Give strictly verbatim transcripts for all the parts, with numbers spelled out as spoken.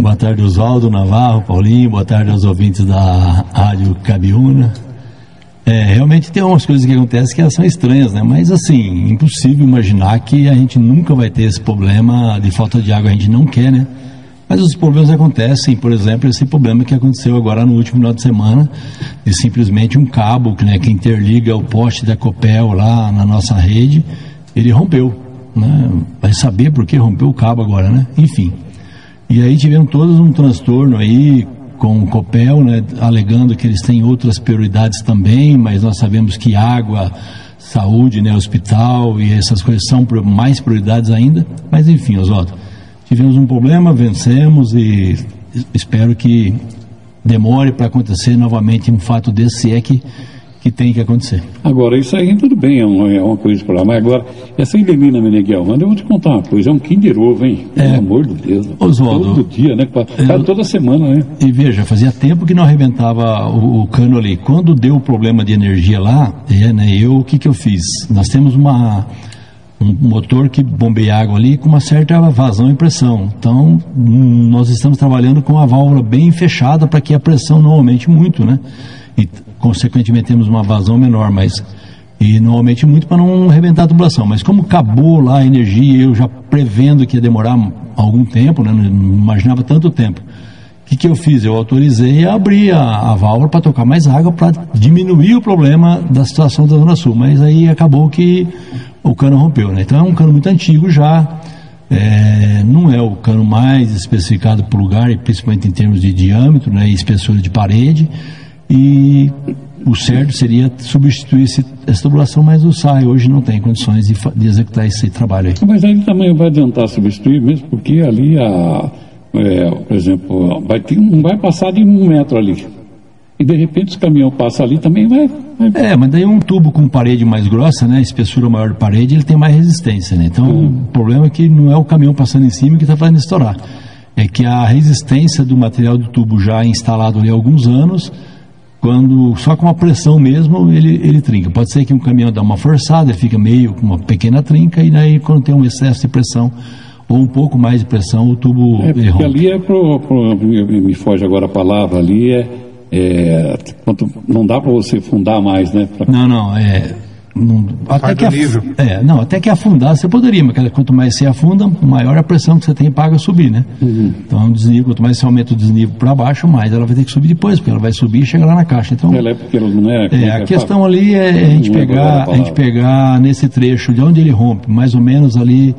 Boa tarde, Oswaldo, Navarro, Paulinho, boa tarde aos ouvintes da Rádio Cabiúna. É, realmente tem umas coisas que acontecem que elas são estranhas, né? Mas assim, impossível imaginar que a gente nunca vai ter esse problema de falta de água, a gente não quer, né? Mas os problemas acontecem, por exemplo, esse problema que aconteceu agora no último final de semana, de simplesmente um cabo, né, que interliga o poste da Copel lá na nossa rede, ele rompeu, né? Vai saber por que rompeu o cabo agora, né? Enfim. E aí tivemos todos um transtorno aí com o Copel, né, alegando que eles têm outras prioridades também, mas nós sabemos que água, saúde, né, hospital e essas coisas são mais prioridades ainda. Mas enfim, Oswaldo, tivemos um problema, vencemos e espero que demore para acontecer novamente um fato desse, se é que, que tem que acontecer. Agora, isso aí tudo bem, é uma, é uma coisa para lá, mas agora, essa Ilemina Meneghel, mas eu vou te contar uma coisa, é um Kinder Ovo, hein? É, pelo amor de Deus. Oswaldo, todo dia, né? Cara, é, toda semana, né? E veja, fazia tempo que não arrebentava o, o cano ali. Quando deu o problema de energia lá, é, né, eu, o que que eu fiz? Nós temos uma... um motor que bombeia água ali com uma certa vazão e pressão. Então, hum, nós estamos trabalhando com a válvula bem fechada para que a pressão não aumente muito, né? E, consequentemente, temos uma vazão menor, mas... E não aumente muito para não arrebentar a tubulação. Mas como acabou lá a energia, eu já prevendo que ia demorar algum tempo, né? Não imaginava tanto tempo. O que que eu fiz? Eu autorizei a abrir a, a válvula para tocar mais água, para diminuir o problema da situação da Zona Sul. Mas aí acabou que o cano rompeu, né? Então é um cano muito antigo já, é, não é o cano mais especificado por lugar, e principalmente em termos de diâmetro, né, e espessura de parede, e o certo seria substituir esse, essa tubulação, mas o S A I hoje não tem condições de, de executar esse trabalho aí. Mas aí também vai adiantar substituir, mesmo porque ali, a, é, por exemplo, vai ter, não vai passar de um metro ali. E de repente os caminhões passam ali também vai, vai... É, mas daí um tubo com parede mais grossa, né, espessura maior de parede, ele tem mais resistência, né? Então hum. o problema é que não é o caminhão passando em cima que está fazendo estourar. É que a resistência do material do tubo já instalado ali há alguns anos, quando só com a pressão mesmo ele, ele trinca. Pode ser que um caminhão dá uma forçada, ele fica meio com uma pequena trinca, e daí quando tem um excesso de pressão ou um pouco mais de pressão, o tubo é, porque rompe. Ali é pro, pro, me foge agora a palavra, ali é É, não dá para você fundar mais, né? Pra... Não, não, é... Não, até, que af... é, não, até que afundar você poderia, mas quanto mais você afunda, maior a pressão que você tem para a água subir, né? Uhum. Então, desnível, quanto mais você aumenta o desnível para baixo, mais ela vai ter que subir depois, porque ela vai subir e chegar lá na caixa. Então, ela é porque ela não é, é, a questão ali é, é a, gente pegar, a gente pegar nesse trecho de onde ele rompe, mais ou menos ali...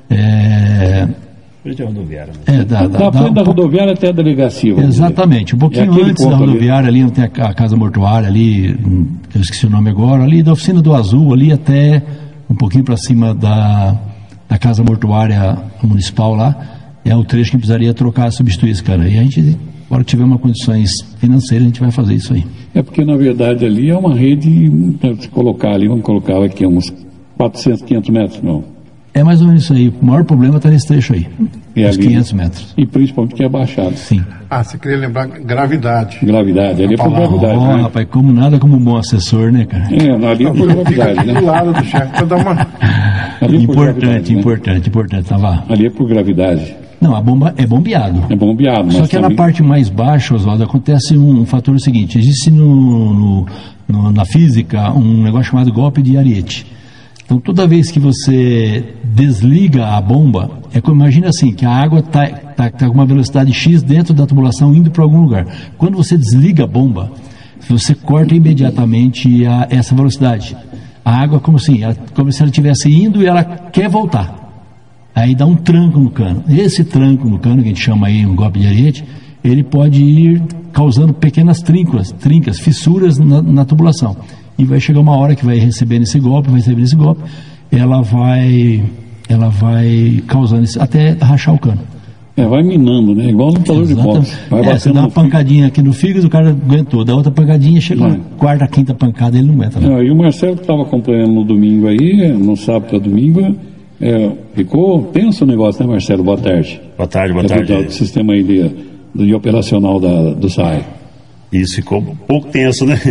É... frente à rodoviária. Né? É, da, da, da frente da um rodoviária até a delegacia. Exatamente, um pouquinho é antes da rodoviária ali, ali, onde tem a, a casa mortuária ali, eu esqueci o nome agora, ali da oficina do Azul, ali até um pouquinho para cima da, da casa mortuária municipal lá, é o trecho que precisaria trocar, substituir esse cara. E a gente, agora que tiver uma condições financeiras, a gente vai fazer isso aí. É porque, na verdade, ali é uma rede, se colocar ali, vamos colocar aqui uns quatrocentos, quinhentos metros, não? É mais ou menos isso aí. O maior problema está nesse trecho aí, é uns quinhentos metros. E principalmente que é baixado. Sim. Ah, você queria lembrar gravidade. Gravidade, ali é por gravidade. Oh, né? rapaz, como nada como um bom assessor, né, cara? É, ali é por gravidade, né? Do lado do chefe para dar uma... Ali é importante, importante, né? importante, tá? Ali é por gravidade. Não, a bomba é bombeado. É bombeado, mas Só que também... na parte mais baixa, Oswaldo, acontece um, um fator seguinte. Existe no, no, no, na física um negócio chamado golpe de Ariete. Então, toda vez que você desliga a bomba, é como, imagina assim, que a água está tá, tá com uma velocidade X dentro da tubulação indo para algum lugar. Quando você desliga a bomba, você corta imediatamente a, essa velocidade. A água, como assim, ela, como se ela estivesse indo e ela quer voltar. Aí dá um tranco no cano. Esse tranco no cano, que a gente chama aí um golpe de Ariete, ele pode ir causando pequenas trincas, trincas fissuras na, na tubulação. E vai chegar uma hora que vai receber esse golpe, vai receber esse golpe, ela vai, ela vai causando isso, até rachar o cano. É, vai minando, né? Igual no lutador de boxe. Vai é, você dá uma pancadinha aqui no fígado, o cara aguentou. Dá outra pancadinha, chega é. na quarta, quinta pancada, ele não aguenta. Não, e o Marcelo que estava acompanhando no domingo aí, no sábado a domingo, é, ficou tenso o negócio, né, Marcelo? Boa tarde. Boa tarde, boa é, tarde. Do sistema aí de, de operacional da, do S A I. Isso, ficou um pouco tenso, né?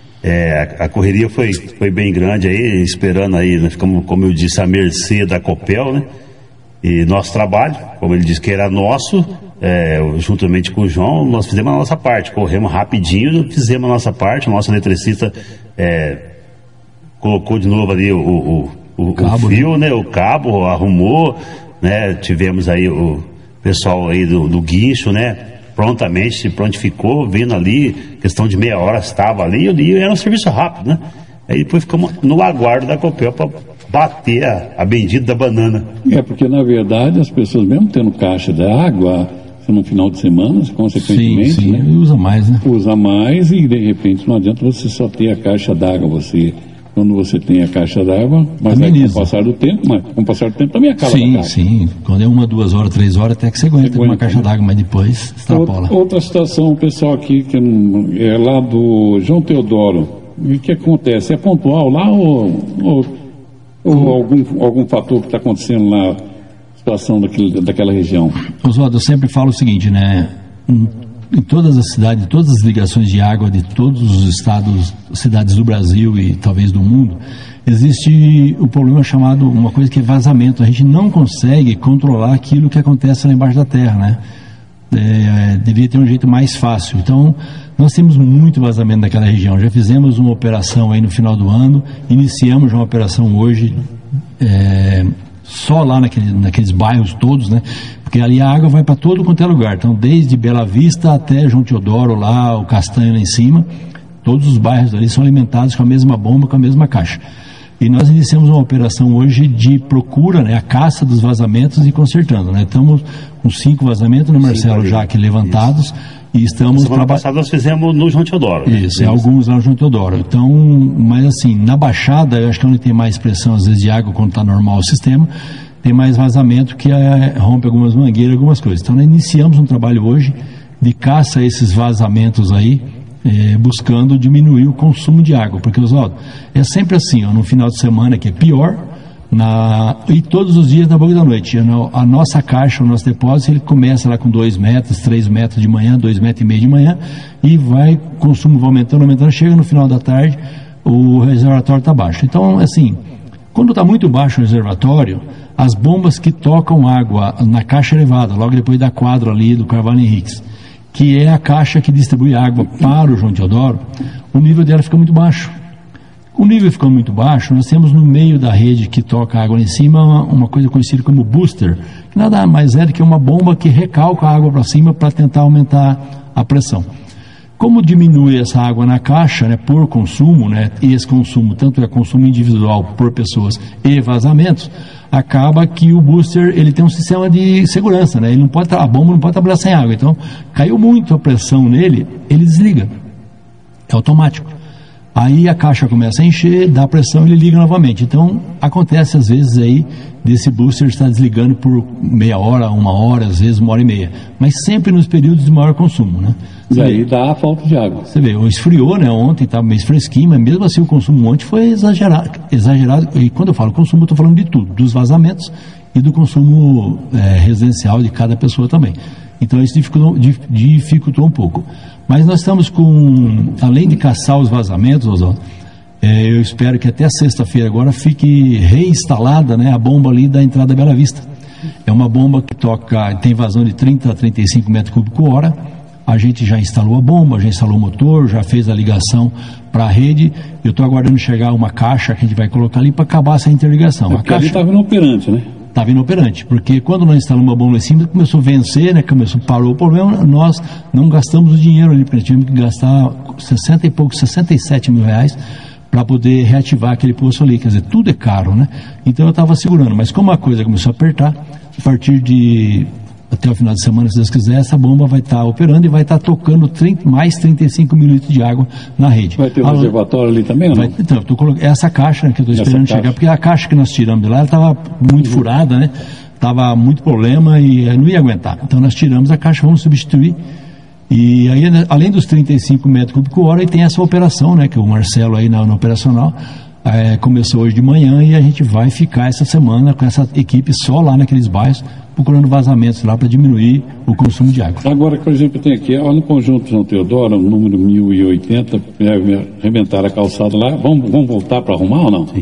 É, a, a correria foi, foi bem grande aí, esperando aí, né? Ficamos, como eu disse, à mercê da Copel, né? E nosso trabalho, como ele disse que era nosso, é, juntamente com o João, nós fizemos a nossa parte, corremos rapidinho, fizemos a nossa parte, o nosso eletricista é, colocou de novo ali o, o, o, cabo, o fio, né? O cabo, arrumou, né? Tivemos aí o pessoal aí do, do guincho, né? Prontamente se prontificou, vindo ali, questão de meia hora estava ali, e era um serviço rápido, né? Aí depois ficamos no aguardo da Copel para bater a, a bendita da banana. É, porque na verdade as pessoas, mesmo tendo caixa de água, no final de semana, consequentemente, sim, sim, né, usa mais, né? Usa mais e de repente não adianta você só ter a caixa d'água, você, quando você tem a caixa d'água, mas aí, com o passar do tempo, mas com o passar do tempo também acaba sim, a caixa. Sim, quando é uma, duas horas, três horas, até que você aguenta, você aguenta uma caixa né? d'água, mas depois extrapola. Outra, outra situação, o pessoal aqui, que é lá do João Teodoro, o que acontece? É pontual lá ou, ou, ou hum. algum, algum fator que está acontecendo lá? Situação daquele, daquela região? Oswaldo, eu sempre falo o seguinte, né? Em, em todas as cidades, todas as ligações de água de todos os estados, cidades do Brasil e talvez do mundo, existe o problema chamado, uma coisa que é vazamento. A gente não consegue controlar aquilo que acontece lá embaixo da terra, né? É, devia ter um jeito mais fácil. Então, nós temos muito vazamento naquela região. Já fizemos uma operação aí no final do ano, iniciamos uma operação hoje, é, só lá naquele, naqueles bairros todos, né? Porque ali a água vai para todo quanto é lugar. Então, desde Bela Vista até João Teodoro, lá, o Castanho lá em cima, todos os bairros ali são alimentados com a mesma bomba, com a mesma caixa. E nós iniciamos uma operação hoje de procura, né? A caça dos vazamentos e consertando, né? Estamos com cinco vazamentos no Marcelo já aqui levantados. Isso. E estamos semana passada nós fizemos no João Teodoro. Isso, né? É, alguns lá no João Teodoro. Então, mas assim, na Baixada, eu acho que é onde tem mais pressão, às vezes, de água, quando está normal o sistema, tem mais vazamento que é, rompe algumas mangueiras, algumas coisas. Então, nós iniciamos um trabalho hoje de caça a esses vazamentos aí, é, buscando diminuir o consumo de água. Porque, Oswaldo, é sempre assim, ó, no final de semana que é pior, Na, e todos os dias na boca da noite. A nossa caixa, o nosso depósito, ele começa lá com dois metros, três metros de manhã, dois metros e meio de manhã, e vai, o consumo vai aumentando, aumentando, chega no final da tarde, o reservatório está baixo. Então, assim, quando está muito baixo o reservatório, as bombas que tocam água na caixa elevada, logo depois da quadra ali do Carvalho Henriques, que é a caixa que distribui água para o João Teodoro, o nível dela fica muito baixo. O nível ficou muito baixo, nós temos no meio da rede que toca água lá em cima uma, uma coisa conhecida como booster, que nada mais é do que uma bomba que recalca a água para cima para tentar aumentar a pressão. Como diminui essa água na caixa, né, por consumo, né, e esse consumo tanto é consumo individual por pessoas e vazamentos, acaba que o booster ele tem um sistema de segurança, né, ele não pode, a bomba não pode trabalhar sem água, então caiu muito a pressão nele, ele desliga, é automático. Aí a caixa começa a encher, dá pressão e ele liga novamente. Então, acontece às vezes aí desse booster estar desligando por meia hora, uma hora, às vezes uma hora e meia. Mas sempre nos períodos de maior consumo, né? Você e aí vê, dá a falta de água. Você vê, esfriou, né? Ontem estava meio fresquinho, mas mesmo assim o consumo ontem foi exagerado. exagerado. E quando eu falo consumo, eu estou falando de tudo, dos vazamentos e do consumo é, residencial de cada pessoa também. Então isso dificultou, dificultou um pouco. Mas nós estamos com, além de caçar os vazamentos, Oswaldo, é, eu espero que até sexta-feira agora fique reinstalada, né, a bomba ali da entrada da Bela Vista. É uma bomba que toca, tem vazão de trinta a trinta e cinco metros cúbicos por hora. A gente já instalou a bomba, já instalou o motor, já fez a ligação para a rede. Eu estou aguardando chegar uma caixa que a gente vai colocar ali para acabar essa interligação. É a caixa ali estava inoperante, né? Estava inoperante, porque quando nós instalamos uma bomba lá em cima, começou a vencer, né, começou, parou o problema, nós não gastamos o dinheiro ali, porque tivemos que gastar sessenta e poucos, sessenta e sete mil reais para poder reativar aquele poço ali, quer dizer, tudo é caro, né? Então eu estava segurando, mas como a coisa começou a apertar, a partir de até o final de semana, se Deus quiser, essa bomba vai estar tá operando e vai estar tá tocando trinta, mais trinta e cinco mil litros de água na rede. Vai ter um a, reservatório ali também, ou não? Vai, então, eu tô colocando, essa caixa, né, que eu estou esperando caixa. chegar, porque a caixa que nós tiramos de lá, ela estava muito uhum. furada, né? Estava muito problema e não ia aguentar. Então nós tiramos a caixa, vamos substituir. E aí, além dos trinta e cinco metros cúbicos por hora, tem essa operação, né, que o Marcelo aí na, na operacional, é, começou hoje de manhã e a gente vai ficar essa semana com essa equipe só lá naqueles bairros, procurando vazamentos lá para diminuir o consumo de água. Agora, por exemplo, tem aqui, olha no conjunto João Teodoro, o número mil e oitenta, arrebentaram a calçada lá, vamos, vamos voltar para arrumar ou não? Sim. Vamos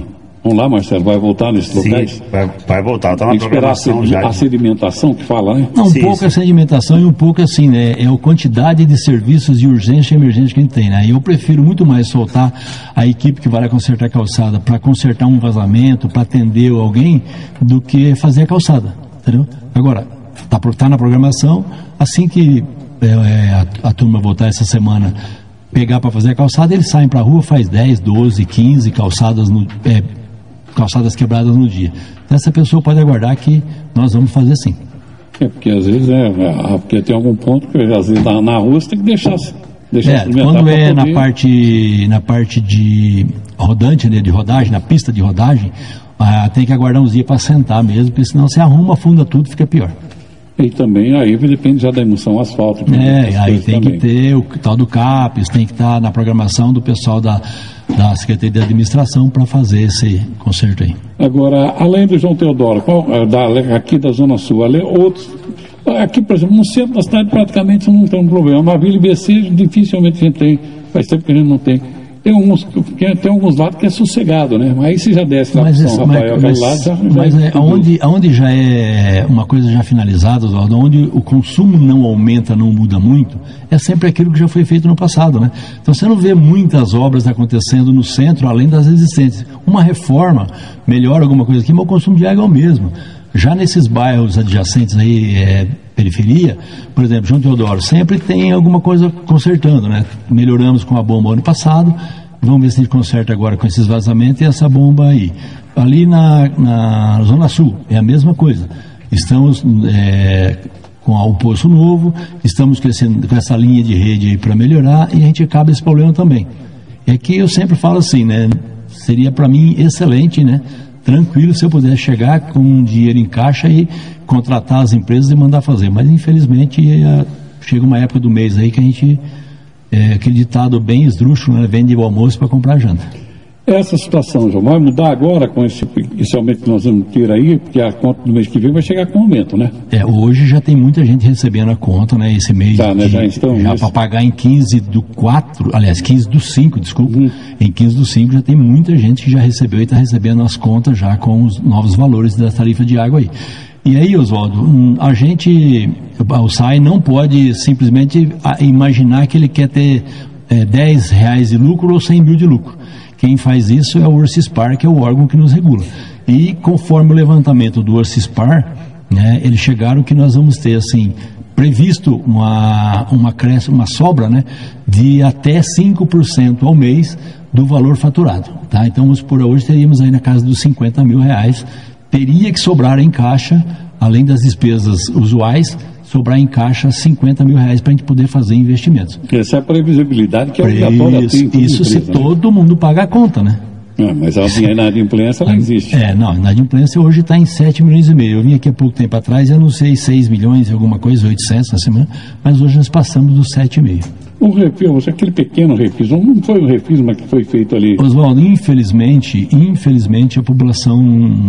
Vamos lá, Marcelo, vai voltar nesses locais? Sim, vai, vai voltar, está na Tem que esperar a, programação sedi- já. a sedimentação que fala, né? Não, um Sim, pouco sim. a sedimentação e um pouco assim, né? É a quantidade de serviços de urgência e emergência que a gente tem, né? Eu prefiro muito mais soltar a equipe que vai lá consertar a calçada para consertar um vazamento, para atender alguém, do que fazer a calçada, entendeu? Agora, tá, pro- tá na programação, assim que é, é, a, a turma voltar essa semana, pegar para fazer a calçada, eles saem para a rua, faz dez, doze, quinze calçadas no... É, calçadas quebradas no dia. Então, essa pessoa pode aguardar que nós vamos fazer sim. É porque às vezes é, é, porque tem algum ponto que às vezes na, na rua você tem que deixar, deixar É, experimentar quando pra é na poder- parte, na parte de rodante, né, de rodagem, na pista de rodagem, ah, tem que aguardar uns dias para sentar mesmo, porque senão você arruma, afunda tudo, fica pior. E também aí depende já da emulsão asfáltica. né, É, essas aí coisas tem também. que ter o tal do CAPES, tem que estar na programação do pessoal da, da Secretaria de Administração para fazer esse conserto aí. Agora, além do João Teodoro, qual, eh, da, aqui da Zona Sul, além, outros. Aqui, por exemplo, no centro da cidade praticamente não tem um problema. Na Vila I B C dificilmente a gente tem, faz tempo que a gente não tem. Tem alguns, tem alguns lados que é sossegado, né? Mas aí se já desce lá para Mas, São esse- Rafael, mas, aquele mas, lado, já, já mas é, tudo- aonde, aonde já é uma coisa já finalizada, Oswaldo, onde o consumo não aumenta, não muda muito, é sempre aquilo que já foi feito no passado, né? Então você não vê muitas obras acontecendo no centro, além das existentes. Uma reforma melhora alguma coisa aqui, mas o consumo de água é o mesmo. Já nesses bairros adjacentes aí, é, periferia, por exemplo, João Teodoro, sempre tem alguma coisa consertando, né? Melhoramos com a bomba ano passado, vamos ver se a gente conserta agora com esses vazamentos e essa bomba aí. Ali na, na Zona Sul, é a mesma coisa. Estamos é, com o Poço Novo, estamos com, esse, com essa linha de rede aí para melhorar e a gente acaba esse problema também. É que eu sempre falo assim, né? Seria para mim excelente, né? Tranquilo se eu pudesse chegar com um dinheiro em caixa e contratar as empresas e mandar fazer. Mas infelizmente é, chega uma época do mês aí que a gente, é, aquele ditado bem esdrúxulo, né? Vende o almoço para comprar janta. Essa situação, João, vai mudar agora com esse, esse aumento que nós vamos ter aí, porque a conta do mês que vem vai chegar com aumento, né? É, hoje já tem muita gente recebendo a conta, né? Esse mês Tá, né, de- já estão já nisso. para pagar em quinze do quatro, aliás, quinze do cinco, desculpa. Uhum. Em quinze do cinco já tem muita gente que já recebeu e está recebendo as contas já com os novos valores da tarifa de água aí. E aí, Oswaldo, hum, a gente, o S A I não pode simplesmente ah, imaginar que ele quer ter é, dez reais de lucro ou cem mil de lucro. Quem faz isso é o Orcispar, que é o órgão que nos regula. E conforme o levantamento do Orcispar, né, eles chegaram que nós vamos ter, assim, previsto uma, uma, cresce, uma sobra, né, de até cinco por cento ao mês do valor faturado. Tá? Então, por hoje teríamos aí na casa dos cinquenta mil reais. Teria que sobrar em caixa, além das despesas usuais, sobrar em caixa cinquenta mil reais para a gente poder fazer investimentos. Essa é a previsibilidade que é obrigatória Isso, ter em toda isso se empresa, né? todo mundo paga a conta, né? Ah, mas a inadimplência ela existe. É, não, a inadimplência hoje está em sete milhões e meio. Eu vim aqui há pouco tempo atrás e anunciei seis milhões e alguma coisa, oitocentos na semana, mas hoje nós passamos dos sete e meio. O refis, aquele pequeno refis, não foi o refis, mas que foi feito ali. Oswaldo, infelizmente, infelizmente a população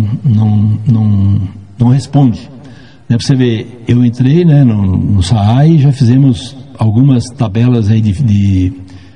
não, não, não responde. Né, para você ver, eu entrei, né, no, no S A I e já fizemos algumas tabelas aí de, de,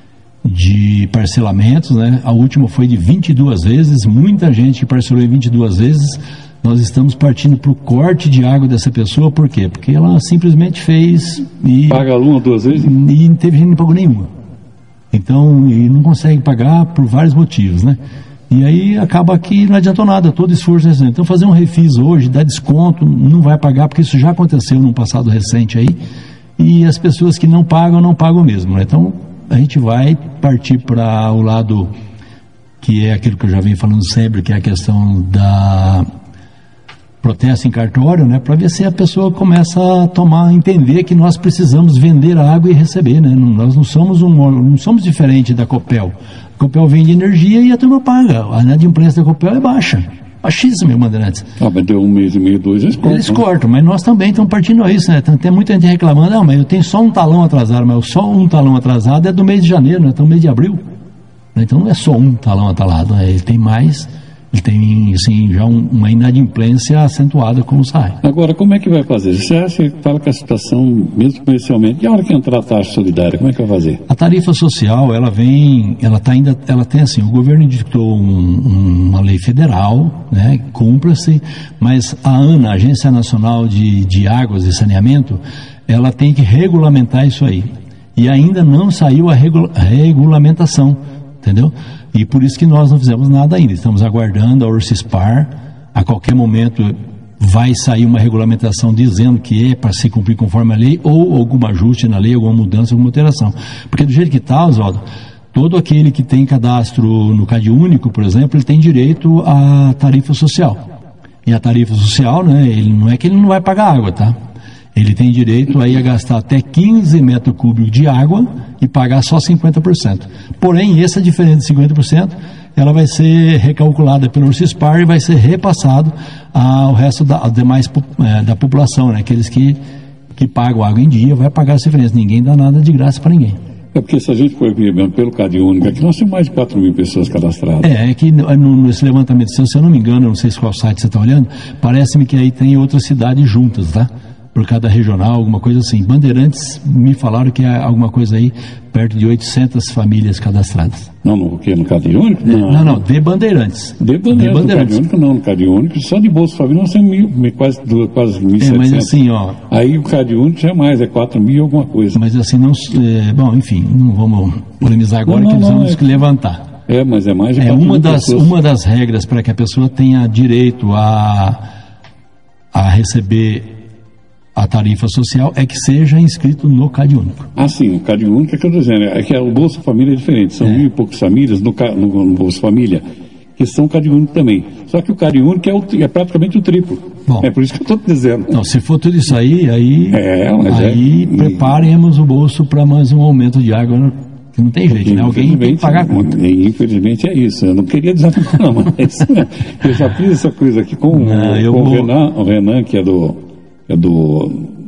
de parcelamentos, né? A última foi de vinte e duas vezes, muita gente parcelou em vinte e duas vezes. Nós estamos partindo para o corte de água dessa pessoa, por quê? Porque ela simplesmente fez e, Paga uma, duas vezes. e não teve gente que não pagou nenhuma. Então, e não consegue pagar por vários motivos, né? E aí acaba que não adiantou nada, todo esforço recente. Então fazer um refis hoje, dar desconto, não vai pagar, porque isso já aconteceu num passado recente aí, e as pessoas que não pagam, não pagam mesmo, né? Então a gente vai partir para o lado que é aquilo que eu já venho falando sempre, que é a questão da protesto em cartório, né? Para ver se a pessoa começa a tomar, entender que nós precisamos vender a água e receber, né? Não, nós não somos um, não somos diferente da Copel. A Copel vende energia e a turma paga. A inadimplência da Copel é baixa. Baixíssima, meu Bandeirantes. Ah, mas deu um mês e meio, dois, eles cortam. Eles cortam, mas nós também estamos partindo a isso, né? Tem, tem muita gente reclamando, não, mas eu tenho só um talão atrasado, mas só um talão atrasado é do mês de janeiro, não é do mês de abril. Então não é só um talão atrasado, né? Ele tem mais Ele tem, assim, já um, uma inadimplência acentuada com o S A I. Agora, como é que vai fazer? Você acha que fala que a situação, mesmo comercialmente, e a hora que entrar a taxa solidária, como é que vai fazer? A tarifa social, ela vem, ela tá ainda, ela tem assim, o governo dictou um, um, uma lei federal, né, cumpra-se, mas a ANA, a Agência Nacional de, de Águas e Saneamento, ela tem que regulamentar isso aí. E ainda não saiu a, regula, a regulamentação, entendeu? E por isso que nós não fizemos nada ainda. Estamos aguardando a Orcispar. A qualquer momento vai sair uma regulamentação dizendo que é para se cumprir conforme a lei, ou algum ajuste na lei, alguma mudança, alguma alteração. Porque do jeito que está, Oswaldo, todo aquele que tem cadastro no CadÚnico, por exemplo, ele tem direito à tarifa social. E a tarifa social, né, ele, não é que ele não vai pagar água, tá? Ele tem direito aí a gastar até quinze metros cúbicos de água e pagar só cinquenta por cento. Porém, essa diferença de cinquenta por cento, ela vai ser recalculada pelo Orcispar e vai ser repassado ao resto da, aos demais é, da população, né? Aqueles que, que pagam água em dia, vai pagar essa diferença. Ninguém dá nada de graça para ninguém. É porque se a gente for ver mesmo pelo CadÚnico, aqui nós temos mais de quatro mil pessoas cadastradas. É, é que no, nesse levantamento, se eu não me engano, não sei se qual site você está olhando, parece-me que aí tem outras cidades juntas, tá? Por cada regional, alguma coisa assim. Bandeirantes me falaram que é alguma coisa aí perto de oitocentas famílias cadastradas. Não, no que? No CadÚnico? Não, não, não, de Bandeirantes. De Bandeirantes, de Bandeirantes. No CadÚnico não, no CadÚnico, só de Bolsa Família nós temos mil, quase, quase mil e setecentos. É, mas assim, ó... Aí o CadÚnico já é mais, é quatro mil e alguma coisa. Mas assim, não... É, bom, enfim, não vamos polemizar agora, não, não, que eles vamos é... que levantar. É, mas é mais de é uma das pessoas. Uma das regras para que a pessoa tenha direito a, a receber a tarifa social é que seja inscrito no CadÚnico. Ah, sim, o CadÚnico é que eu estou dizendo, é que o Bolsa Família é diferente, são é. mil e poucas famílias no, no, no Bolsa Família que são CadÚnico também. Só que o CadÚnico é, o, é praticamente o triplo. Bom, é por isso que eu estou dizendo. Não, se for tudo isso aí, aí, é, mas aí é, preparemos o bolso para mais um aumento de água. Que não tem jeito, né? Alguém tem que pagar a conta. Infelizmente é isso. Eu não queria desanimar, não, mas eu já fiz essa coisa aqui com, não, com vou... o, Renan, o Renan, que é do, é do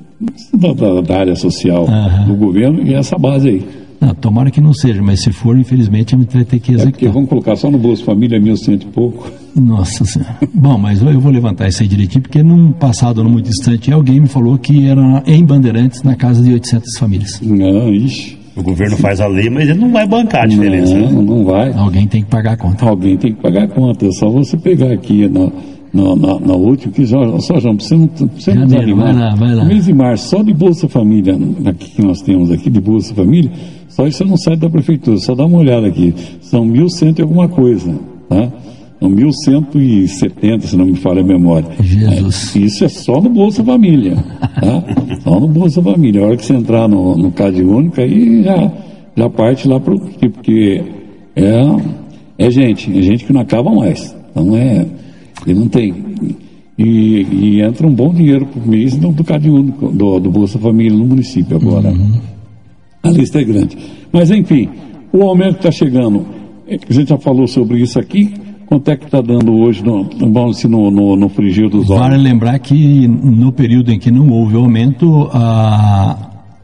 da, da área social uh-huh. do governo, e essa base aí. Não, tomara que não seja, mas se for, infelizmente, a gente vai ter que executar. É porque vamos colocar só no Bolsa Família mil cento e pouco. Nossa Senhora. Bom, mas eu vou levantar isso aí direitinho, porque num passado não muito distante, alguém me falou que era em Bandeirantes, na casa de oitocentas famílias. Não, ixi. O governo faz a lei, mas ele não vai bancar a diferença. Não, né? não vai. Alguém tem que pagar a conta. Alguém tem que pagar a conta. É só você pegar aqui na, na, na, na última, que só, só João, você não, você não desanimar. Vai lá, vai lá. No mês de março, só de Bolsa Família, aqui que nós temos aqui, de Bolsa Família, só isso não sai da prefeitura, só dá uma olhada aqui. São mil cento e alguma coisa, tá? São mil cento e setenta, se não me falha a memória. Jesus. É, isso é só no Bolsa Família, tá? Só no Bolsa Família. A hora que você entrar no, no CadÚnico, aí já, já parte lá pro porque é, é gente, é gente que não acaba mais. Então é, e não tem. E, e entra um bom dinheiro por mês do, do CadÚnico, do, do Bolsa Família no município agora. Uhum. A lista é grande. Mas enfim, o aumento está chegando. A gente já falou sobre isso aqui. Quanto é que está dando hoje no, no, no, no frigir dos ovos? Vale lembrar que no período em que não houve aumento, a,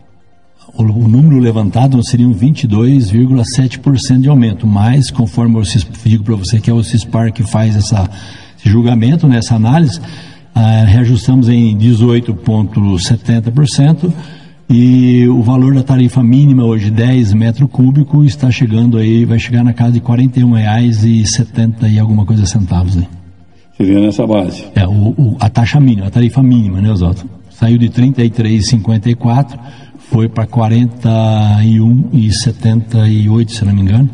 o, o número levantado seriam vinte e dois vírgula sete por cento de aumento, mas conforme eu digo para você que é o Orcispar que faz essa, esse julgamento, né, essa análise, ah, reajustamos em dezoito vírgula setenta por cento. E o valor da tarifa mínima hoje, dez metros cúbicos, está chegando aí, vai chegar na casa de quarenta e um reais e setenta e alguma coisa centavos. Né? Seria nessa base? É, o, o, a taxa mínima, a tarifa mínima, né, Oswaldo? Saiu de trinta e três reais e cinquenta e quatro centavos, foi para quarenta e um reais e setenta e oito centavos, se não me engano.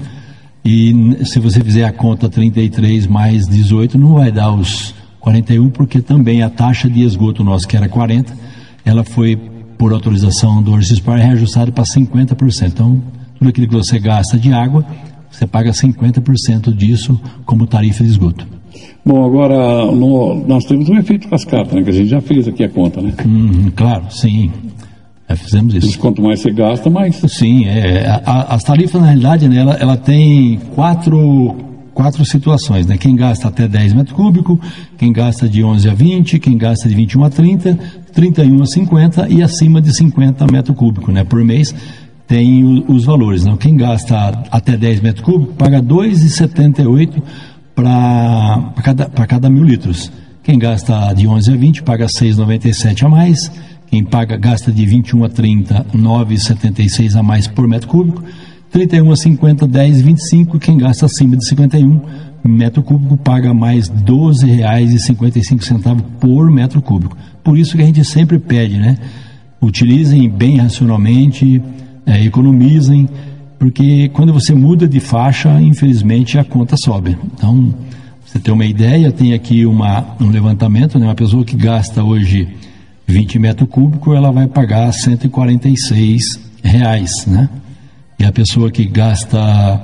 E se você fizer a conta trinta e três mais dezoito, não vai dar os quarenta e um, porque também a taxa de esgoto nosso, que era quarenta, ela foi, por autorização do Orcispar, é reajustado para cinquenta por cento. Então, tudo aquilo que você gasta de água, você paga cinquenta por cento disso como tarifa de esgoto. Bom, agora, no, nós temos um efeito cascata, né, que a gente já fez aqui a conta, né? Hum, claro, sim. Já fizemos isso. Isso. Quanto mais você gasta, mais... Sim, é, a, as tarifas, na realidade, né, ela, ela tem quatro... quatro situações, né? Quem gasta até dez metros cúbicos, quem gasta de onze a vinte, quem gasta de vinte e um a trinta, trinta e um a cinquenta e acima de cinquenta metros cúbicos, né? Por mês tem o, os valores, né? Quem gasta até dez metros cúbicos paga dois reais e setenta e oito centavos para cada, para cada mil litros. Quem gasta de onze a vinte paga seis reais e noventa e sete centavos a mais. Quem paga, gasta de vinte e um a trinta, nove reais e setenta e seis centavos a mais por metro cúbico. trinta e um a cinquenta, dez reais e vinte e cinco centavos. Quem gasta acima de cinquenta e um metro cúbico paga mais doze reais e cinquenta e cinco centavos por metro cúbico. Por isso que a gente sempre pede, né? Utilizem bem racionalmente, é, economizem, porque quando você muda de faixa, infelizmente a conta sobe. Então, você tem uma ideia, tem aqui uma, um levantamento, né? Uma pessoa que gasta hoje vinte metros cúbicos, ela vai pagar cento e quarenta e seis reais, né? E a pessoa que gasta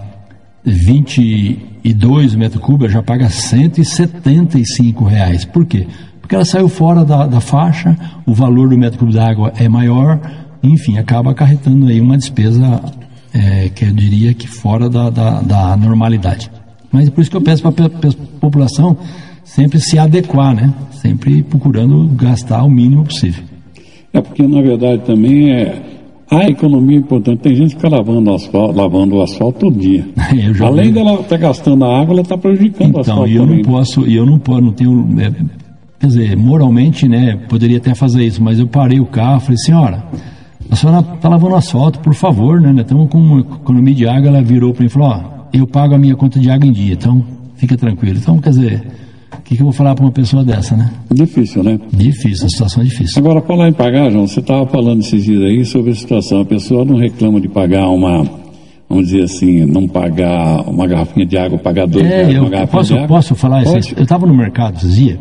vinte e dois metros cúbicos já paga cento e setenta e cinco reais. Por quê? Porque ela saiu fora da, da faixa, o valor do metro cúbico d'água é maior, enfim, acaba acarretando aí uma despesa é, que eu diria que fora da, da, da normalidade. Mas é por isso que eu peço para a população sempre se adequar, né? Sempre procurando gastar o mínimo possível. É porque, na verdade, também é... a economia é importante. Tem gente que fica lavando o asfalto, lavando o asfalto todo dia. Além vi. dela estar tá gastando a água, ela está prejudicando então, o asfalto. Então, eu não posso, eu não posso, não tenho... É, quer dizer, moralmente, né, poderia até fazer isso, mas eu parei o carro, falei, senhora, a senhora está lavando asfalto, por favor, né? Estamos com uma economia de água. Ela virou para mim e falou, ó, eu pago a minha conta de água em dia, então fica tranquilo. Então, quer dizer... O que, que eu vou falar para uma pessoa dessa, né? Difícil, né? Difícil, a situação é difícil. Agora, falar em pagar, João, você estava falando esses dias aí sobre a situação. A pessoa não reclama de pagar uma, vamos dizer assim, não pagar uma garrafinha de água, pagar dois é, reais eu uma garrafinha posso, de água. Posso falar isso? Eu estava no mercado esses dias,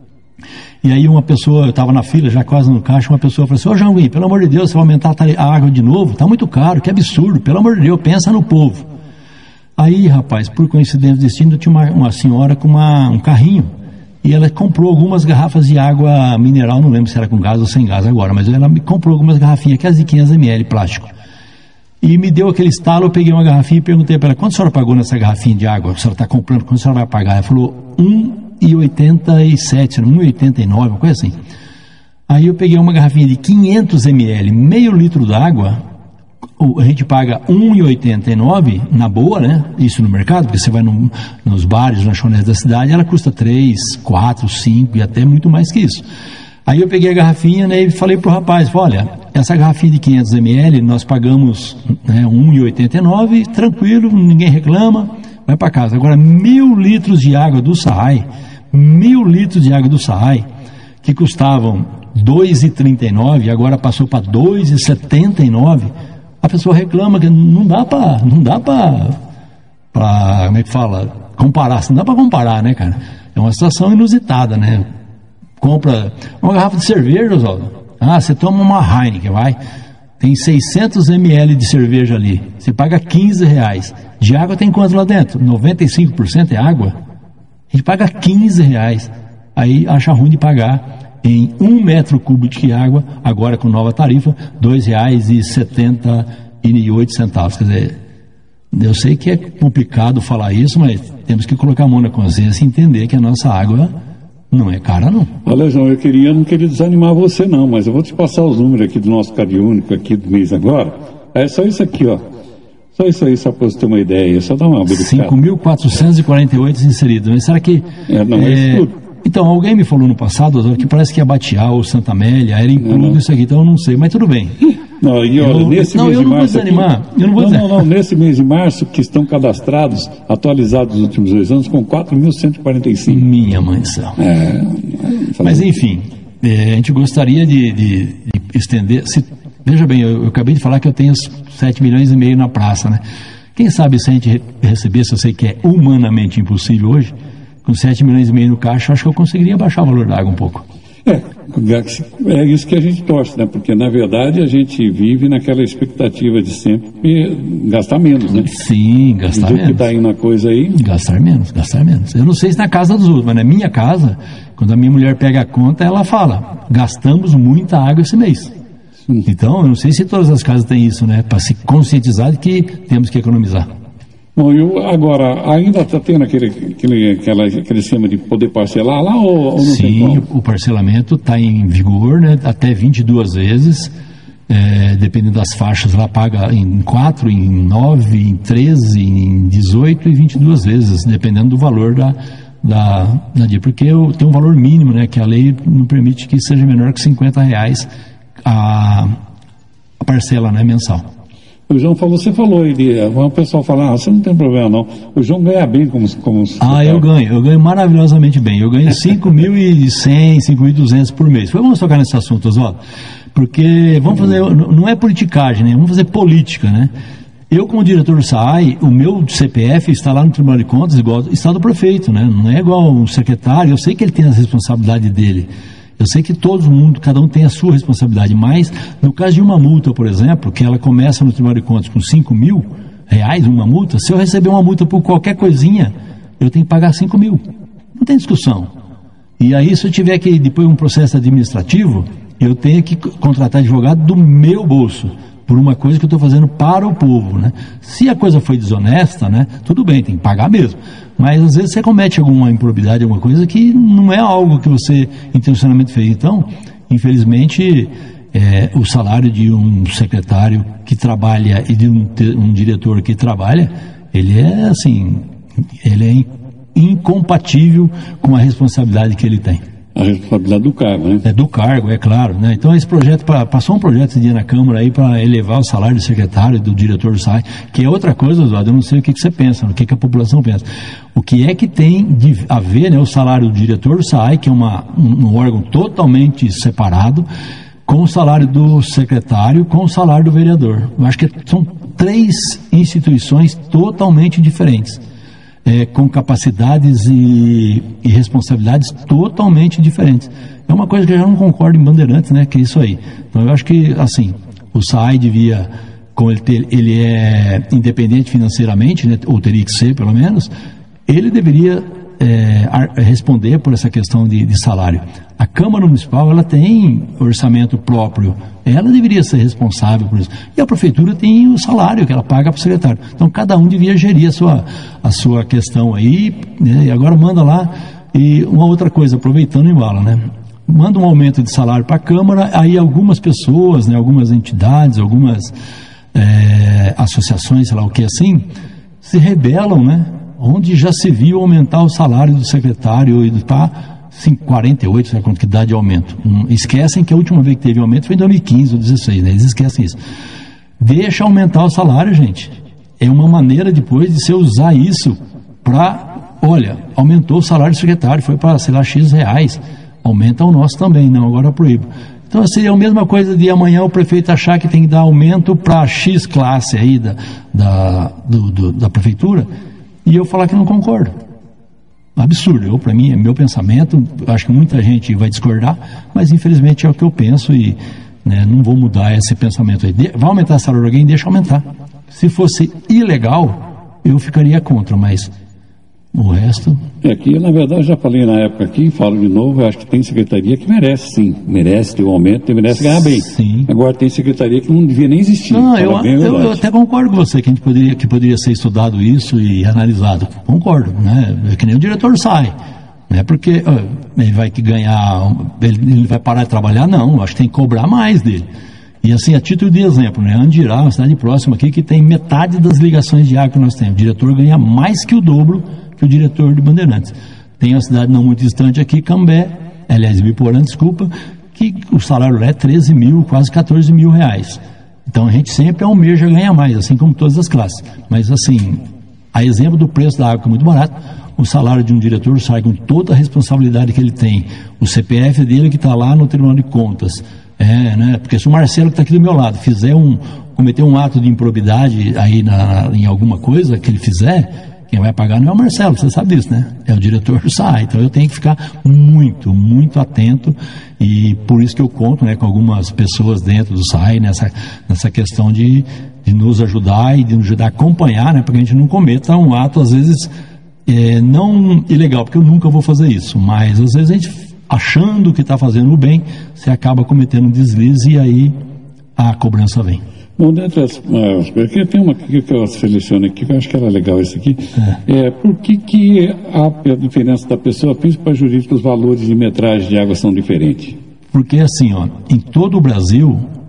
e aí uma pessoa, eu estava na fila, já quase no caixa, uma pessoa falou assim, ô João, pelo amor de Deus, você vai aumentar a água de novo? Está muito caro, que absurdo, pelo amor de Deus, pensa no povo. Aí, rapaz, por coincidência do destino, tinha uma, uma senhora com uma, um carrinho, e ela comprou algumas garrafas de água mineral, não lembro se era com gás ou sem gás agora, mas ela me comprou algumas garrafinhas, aquelas de quinhentos mililitros, plástico. E me deu aquele estalo, eu peguei uma garrafinha e perguntei para ela, quanto a senhora pagou nessa garrafinha de água? A senhora está comprando, quanto a senhora vai pagar? Ela falou, um real e oitenta e sete centavos, um real e oitenta e nove centavos, uma coisa assim. Aí eu peguei uma garrafinha de quinhentos mililitros, meio litro d'água, a gente paga um real e oitenta e nove centavos na boa, né? Isso no mercado, porque você vai no, nos bares, lanchonetes da cidade, ela custa três, quatro, cinco e até muito mais que isso. Aí eu peguei a garrafinha, né, e falei pro rapaz, olha, essa garrafinha de quinhentos mililitros nós pagamos, né, um real e oitenta e nove centavos, tranquilo, ninguém reclama, vai para casa. Agora, mil litros de água do Saai, mil litros de água do Saai, que custavam dois reais e trinta e nove centavos, agora passou para dois reais e setenta e nove centavos, a pessoa reclama que não dá para, não dá para, para, como é que fala, comparar, não dá para comparar, né, cara? É uma situação inusitada, né? Compra uma garrafa de cerveja, Oswaldo. Ah, você toma uma Heineken, vai, tem seiscentos mililitros de cerveja ali, você paga quinze reais. De água tem quanto lá dentro? noventa e cinco por cento é água. A gente paga quinze reais. Aí acha ruim de pagar em um metro cúbico de água, agora com nova tarifa, dois reais e setenta e oito centavos. Quer dizer, eu sei que é complicado falar isso, mas temos que colocar a mão na consciência e entender que a nossa água não é cara, não. Olha, João, eu queria, não queria desanimar você, não, mas eu vou te passar os números aqui do nosso Cariúnico aqui do mês agora. É só isso aqui, ó. Só isso aí, só para você ter uma ideia. Só dá uma verificada. cinco mil quatrocentos e quarenta e oito inseridos. Mas será que... É, não é, é isso tudo. Então, alguém me falou no passado, que parece que a Batiá ou Santa Amélia era incluído isso aqui, então eu não sei, mas tudo bem. Não, e olha, eu, nesse não, mês eu de não março. Vou desanimar, aqui, eu não vou não, desanimar. não, não, nesse mês de março, que estão cadastrados, atualizados nos últimos dois anos, com quatro mil cento e quarenta e cinco. Minha mãe do céu. É, mas, enfim, é, a gente gostaria de, de, de estender. Se, veja bem, eu, eu acabei de falar que eu tenho sete milhões e meio na praça, né? Quem sabe se a gente recebesse, eu sei que é humanamente impossível hoje, com sete milhões e meio no caixa, acho que eu conseguiria baixar o valor da água um pouco. É, é isso que a gente torce, né? Porque, na verdade, a gente vive naquela expectativa de sempre gastar menos, né? Sim, gastar menos. que está indo a coisa aí. Gastar menos, gastar menos. Eu não sei se na casa dos outros, mas na minha casa, quando a minha mulher pega a conta, ela fala, gastamos muita água esse mês. Sim. Então, eu não sei se todas as casas têm isso, né? Para se conscientizar de que temos que economizar. Bom, eu, agora, ainda está tendo aquele, aquele, aquela, aquele esquema de poder parcelar lá ou, ou não Sim, tem como? o parcelamento está em vigor, né, até vinte e duas vezes. é, dependendo das faixas, lá paga em quatro, em nove, em treze, em dezoito e vinte e duas vezes, dependendo do valor da, da, da dia. Porque eu, tem um valor mínimo, né, que a lei não permite que seja menor que cinquenta reais a, a parcela, né, mensal. O João falou, você falou aí, de, o pessoal fala, ah, você não tem problema não, o João ganha bem como... como ah, eu ganho, eu ganho maravilhosamente bem, eu ganho cinco mil e cem, cinco mil e duzentos por mês. Vamos tocar nesse assunto, Oswaldo, porque vamos fazer, não é politicagem, né? Vamos fazer política, né? Eu, como diretor do S A I, o meu C P F está lá no Tribunal de Contas, igual está do prefeito, né? Não é igual um secretário, eu sei que ele tem as responsabilidades dele. Eu sei que todo mundo, cada um tem a sua responsabilidade, mas no caso de uma multa, por exemplo, que ela começa no Tribunal de Contas com cinco mil reais, uma multa, se eu receber uma multa por qualquer coisinha, eu tenho que pagar cinco mil. Não tem discussão. E aí, se eu tiver que, depois um processo administrativo, eu tenho que contratar advogado do meu bolso, por uma coisa que eu estou fazendo para o povo, né? Se a coisa foi desonesta, né, tudo bem, tem que pagar mesmo. Mas às vezes você comete alguma improbidade, alguma coisa que não é algo que você intencionalmente fez. Então, infelizmente, é, o salário de um secretário que trabalha e de um, um diretor que trabalha, ele é assim, ele é incompatível com a responsabilidade que ele tem. A responsabilidade do cargo, né? É do cargo, é claro, né? Então esse projeto, pra, passou um projeto esse dia na Câmara aí para elevar o salário do secretário, do diretor do S A I, que é outra coisa, Oswaldo, eu não sei o que, que você pensa, o que, que a população pensa. O que é que tem de a ver, né, o salário do diretor do S A I, que é uma, um, um órgão totalmente separado, com o salário do secretário, com o salário do vereador. Eu acho que são três instituições totalmente diferentes. É, com capacidades e, e responsabilidades totalmente diferentes. É uma coisa que eu já não concordo em Bandeirantes, né, que é isso aí. Então eu acho que, assim, o S A I devia, como ele, ter, ele é independente financeiramente, né, ou teria que ser pelo menos, ele deveria é, a, responder por essa questão de, de salário. A Câmara Municipal, ela tem orçamento próprio, ela deveria ser responsável por isso. E a Prefeitura tem o salário que ela paga para o secretário. Então, cada um devia gerir a sua, a sua questão aí, né? E agora manda lá. E uma outra coisa, aproveitando em bala, né? Manda um aumento de salário para a Câmara, aí algumas pessoas, né, algumas entidades, algumas é, associações, sei lá o que assim, se rebelam, né? Onde já se viu aumentar o salário do secretário e do pá, quarenta e oito, sabe quanto que dá de aumento. Hum, esquecem que a última vez que teve aumento foi em dois mil e quinze ou dezesseis, né? Eles esquecem isso. Deixa aumentar o salário, gente. É uma maneira depois de você usar isso para, olha, aumentou o salário do secretário, foi para, sei lá, X reais. Aumenta o nosso também, não, agora proíbo. Então seria a mesma coisa de amanhã o prefeito achar que tem que dar aumento para X classe aí da, da, do, do, da prefeitura e eu falar que não concordo. Absurdo, eu, para mim, é meu pensamento, acho que muita gente vai discordar, mas infelizmente é o que eu penso e, né, não vou mudar esse pensamento aí. De, vai aumentar o salário de alguém, deixa aumentar. Se fosse ilegal, eu ficaria contra, mas o resto... É que, na verdade, eu já falei na época aqui, falo de novo, eu acho que tem secretaria que merece, sim, merece ter um aumento, merece ganhar bem. Sim. Agora tem secretaria que não devia nem existir. Não, eu, eu, eu até concordo com você que a gente poderia, que poderia ser estudado isso e analisado. Concordo, né? É que nem o diretor sai, né? Porque ó, ele vai que ganhar, ele, ele vai parar de trabalhar? Não, acho que tem que cobrar mais dele. E assim, a título de exemplo, né? Andirá, uma cidade próxima aqui, que tem metade das ligações de água que nós temos. O diretor ganha mais que o dobro que o diretor de Bandeirantes. Tem uma cidade não muito distante aqui, Cambé, aliás, Biporã, desculpa, que o salário lá é treze mil, quase quatorze mil reais. Então a gente sempre almeja ganhar mais, assim como todas as classes. Mas assim, a exemplo do preço da água, que é muito barato, o salário de um diretor sai com toda a responsabilidade que ele tem. O C P F dele que está lá no Tribunal de Contas. É, né? Porque se o Marcelo que está aqui do meu lado fizer um, cometer um ato de improbidade aí na, em alguma coisa que ele fizer, quem vai pagar não é o Marcelo, você sabe disso, né? É o diretor do S A I. Então eu tenho que ficar muito, muito atento e por isso que eu conto, né, com algumas pessoas dentro do S A I nessa, nessa questão de, de nos ajudar e de nos ajudar a acompanhar, né? Para que a gente não cometa um ato, às vezes, é, não ilegal, porque eu nunca vou fazer isso, mas às vezes a gente, achando que está fazendo o bem, você acaba cometendo um deslize e aí a cobrança vem. Bom, dentre as, as coisas, tem uma que eu seleciono aqui, que eu acho que era legal isso aqui, é, é por que que a diferença da pessoa física para jurídica, os valores de metragem de água são diferentes? Porque assim, ó, em todo o Brasil,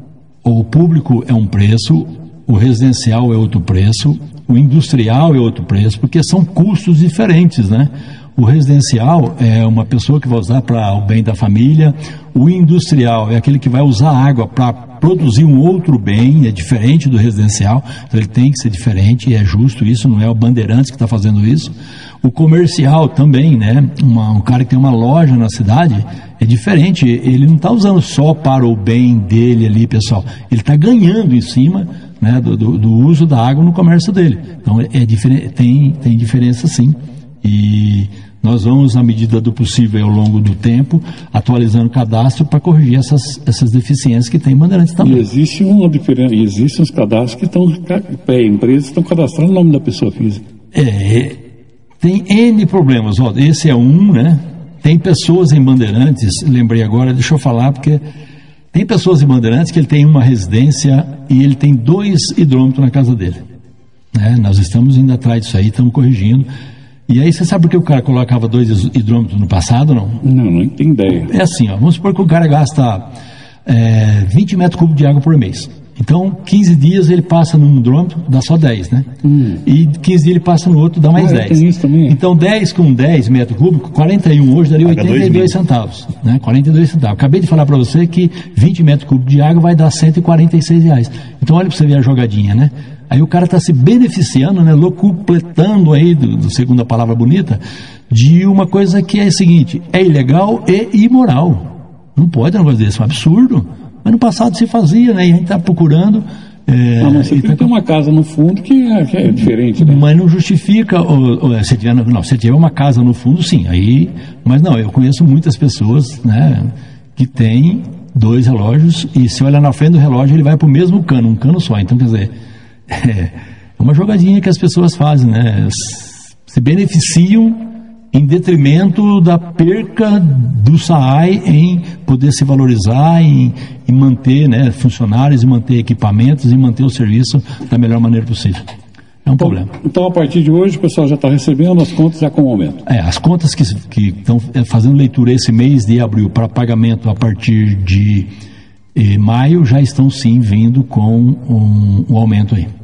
O público é um preço, o residencial é outro preço, o industrial é outro preço, porque são custos diferentes, né? O residencial é uma pessoa que vai usar para o bem da família, o industrial é aquele que vai usar água para produzir um outro bem, é diferente do residencial, então ele tem que ser diferente, e é justo isso, não é o Bandeirantes que está fazendo isso. O comercial também, né? Uma, um cara que tem uma loja na cidade, é diferente, ele não está usando só para o bem dele ali, pessoal, ele está ganhando em cima, né, do, do, do uso da água no comércio dele. Então é diferente, tem, tem diferença sim, e nós vamos, à medida do possível, ao longo do tempo, atualizando o cadastro para corrigir essas, essas deficiências que tem em Bandeirantes também. E existe uma diferença, existem os cadastros que estão, empresas estão cadastrando o nome da pessoa física. É, tem N problemas, ó, esse é um, né? Tem pessoas em Bandeirantes, lembrei agora, deixa eu falar, porque tem pessoas em Bandeirantes que ele tem uma residência e ele tem dois hidrômetros na casa dele, né? Nós estamos indo atrás disso aí, estamos corrigindo. E aí você sabe por que o cara colocava dois hidrômetros no passado, não? Não, não tenho ideia. É assim, ó, vamos supor que o cara gasta é, vinte metros cúbicos de água por mês. Então, quinze dias ele passa num hidrômetro, dá só dez, né? Hum. E quinze dias ele passa no outro, dá mais ah, dez. Tem isso também. Então, dez com dez metros cúbicos, quarenta e um hoje daria Paga oitenta e dois centavos, né? quarenta e dois centavos. Acabei de falar para você que vinte metros cúbicos de água vai dar cento e quarenta e seis reais. Então, olha para você ver a jogadinha, né? Aí o cara está se beneficiando, né, locupletando aí, do, do segundo a palavra bonita, de uma coisa que é a seguinte, é ilegal e imoral. Não pode um negócio desse, é um absurdo. Mas no passado se fazia, né, e a gente está procurando... É, não, mas você tem tá... que ter uma casa no fundo que é, que é diferente, né? Mas não justifica, ou, ou, se, tiver, não, se tiver uma casa no fundo, sim, aí... Mas não, eu conheço muitas pessoas, né, que têm dois relógios, e se olhar na frente do relógio, ele vai para o mesmo cano, um cano só. Então, quer dizer... É uma jogadinha que as pessoas fazem, né? Se beneficiam em detrimento da perca do S A I em poder se valorizar, em, em manter, né, funcionários, em manter equipamentos, em manter o serviço da melhor maneira possível. É um então, problema. Então, a partir de hoje, o pessoal já está recebendo as contas já com o aumento? É, as contas que estão fazendo leitura esse mês de abril para pagamento a partir de E maio já estão sim vindo com um, um aumento aí.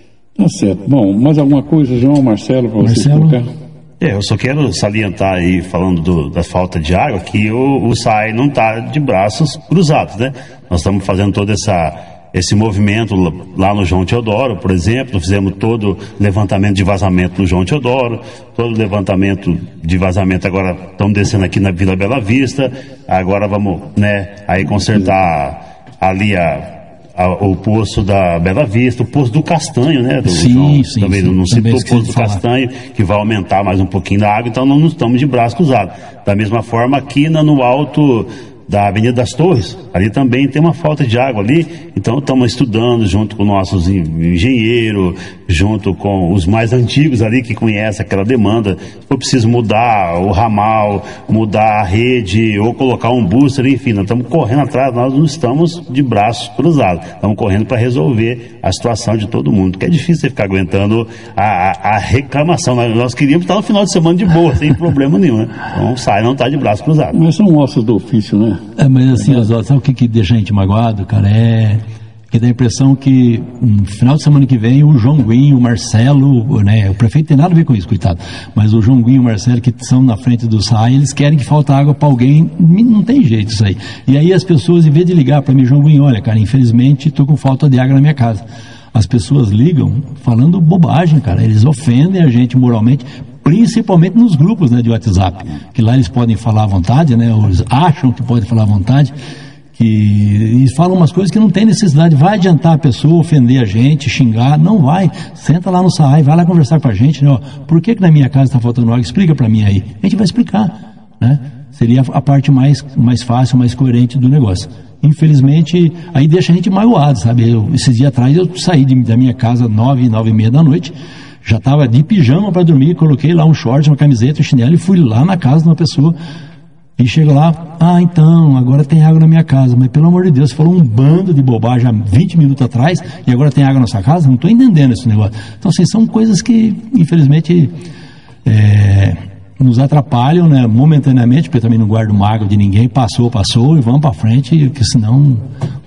Tá certo. Bom, mais alguma coisa, João, Marcelo, para você explicar? É, eu só quero salientar aí, falando do, da falta de água, que o, o S A I não está de braços cruzados, né? Nós estamos fazendo todo essa, esse movimento lá no João Teodoro, por exemplo, fizemos todo levantamento de vazamento no João Teodoro, todo levantamento de vazamento agora estamos descendo aqui na Vila Bela Vista, agora vamos, né, aí consertar ali a... o poço da Bela Vista, o poço do Castanho, né? Do sim, João, sim, também sim, não citou o poço do falar. Castanho, que vai aumentar mais um pouquinho da água, então não estamos de braço cruzado. Da mesma forma, aqui na, no alto da Avenida das Torres, ali também tem uma falta de água ali, então estamos estudando junto com nossos engenheiros, junto com os mais antigos ali que conhecem aquela demanda. Se for preciso mudar o ramal, mudar a rede ou colocar um booster, enfim, nós estamos correndo atrás, nós não estamos de braços cruzados, estamos correndo para resolver a situação de todo mundo, que é difícil você ficar aguentando a, a, a reclamação. Nós, nós queríamos estar no final de semana de boa, sem problema nenhum, né? Então o S A I não está de braço cruzado. Mas são ossos do ofício, né? É, mas assim, Oswaldo, sabe o que, que deixa a gente magoado, cara? É que dá a impressão que no final de semana que vem o João Guinho, o Marcelo, né? O prefeito tem nada a ver com isso, coitado. Mas o João Guinho e o Marcelo, que são na frente do S A I, eles querem que falta água para alguém. Não tem jeito isso aí. E aí as pessoas, em vez de ligar para mim, João Guinho, olha, cara, infelizmente estou com falta de água na minha casa. As pessoas ligam falando bobagem, cara. Eles ofendem a gente moralmente, principalmente nos grupos, né, de WhatsApp, que lá eles podem falar à vontade, né, eles acham que podem falar à vontade, que e falam umas coisas que não tem necessidade. Vai adiantar a pessoa ofender a gente, xingar? Não vai. Senta lá no S A I, vai lá conversar com a gente, né, ó, por que que na minha casa está faltando água? Explica para mim aí. A gente vai explicar, né? Seria a parte mais, mais fácil, mais coerente do negócio. Infelizmente, aí deixa a gente magoado, sabe? Eu, esses dias atrás eu saí de, da minha casa nove, nove e meia da noite, já estava de pijama para dormir, coloquei lá um short, uma camiseta, um chinelo e fui lá na casa de uma pessoa. E chega lá, ah, então, agora tem água na minha casa. Mas pelo amor de Deus, você falou um bando de bobagem há vinte minutos atrás e agora tem água na sua casa? Não estou entendendo esse negócio. Então, assim, são coisas que, infelizmente, é, nos atrapalham, né, momentaneamente, porque eu também não guardo mágoa de ninguém. Passou, passou e vamos para frente, porque senão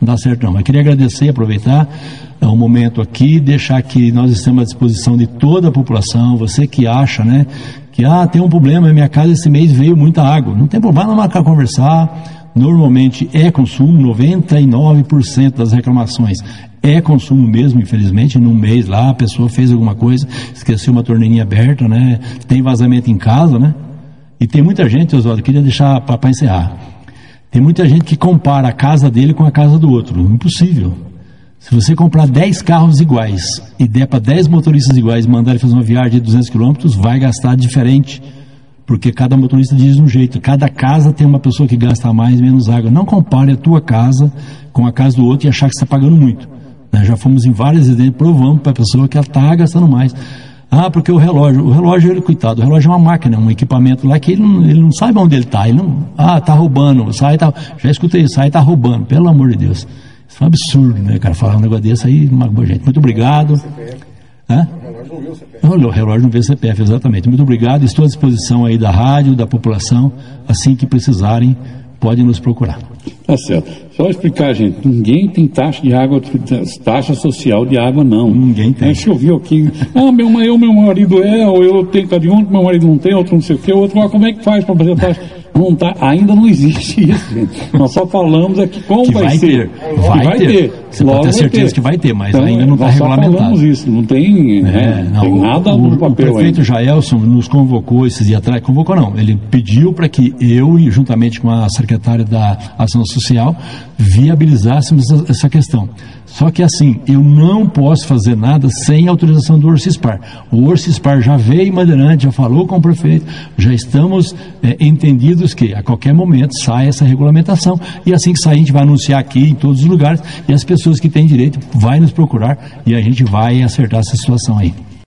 não dá certo não. Mas queria agradecer e aproveitar o um momento aqui, deixar que nós estamos à disposição de toda a população. Você que acha, né, que ah, tem um problema, na minha casa esse mês veio muita água, não tem problema, vai lá marcar conversar. Normalmente é consumo, noventa e nove por cento das reclamações é consumo mesmo, infelizmente. Num mês lá a pessoa fez alguma coisa, esqueceu uma torneirinha aberta, né, tem vazamento em casa, né, e tem muita gente, Oswaldo, queria deixar para encerrar, tem muita gente que compara a casa dele com a casa do outro. Impossível. Se você comprar dez carros iguais e der para dez motoristas iguais e mandar ele fazer uma viagem de duzentos quilômetros, vai gastar diferente, porque cada motorista diz de um jeito. Cada casa tem uma pessoa que gasta mais e menos água. Não compare a tua casa com a casa do outro e achar que você está pagando muito, né? Já fomos em várias residências, provamos para a pessoa que ela está gastando mais. Ah, porque o relógio, o relógio, ele, coitado, o relógio é uma máquina, um equipamento lá que ele não, ele não sabe onde ele está. Ele não, ah, está roubando, sai, tá, já escutei isso, sai, está roubando, pelo amor de Deus. Isso é um absurdo, né, cara, falar um negócio desse aí, uma boa gente. Muito obrigado. Hã? O relógio não vê o C P F. O relógio não vê o C P F, exatamente. Muito obrigado, estou à disposição aí da rádio, da população, assim que precisarem, podem nos procurar. Tá certo. Só explicar, gente, ninguém tem taxa de água, taxa social de água, não. Ninguém tem. É, se eu vi aqui, ah, meu, eu, meu marido é, ou eu tenho cada de um, meu marido não tem, outro não sei o quê, outro, ah, como é que faz para fazer taxa? Não tá, ainda não existe isso, gente. Nós só falamos aqui como que vai, vai ser. Ter. Vai, vai ter. ter. Você Logo pode ter certeza ter. que vai ter, mas então, ainda não está regulamentado. Nós só falamos isso, não tem, é, né, não, tem nada o, no papel O prefeito ainda. Jaelson nos convocou esses dias atrás, convocou não, ele pediu para que eu, juntamente com a secretária da Ação Social, viabilizássemos essa, essa questão. Só que assim, eu não posso fazer nada sem autorização do Orcispar. O Orcispar já veio em Bandeirante, já falou com o prefeito, já estamos é, entendidos que a qualquer momento sai essa regulamentação, e assim que sair a gente vai anunciar aqui em todos os lugares, e as pessoas que têm direito vai nos procurar e a gente vai acertar essa situação aí.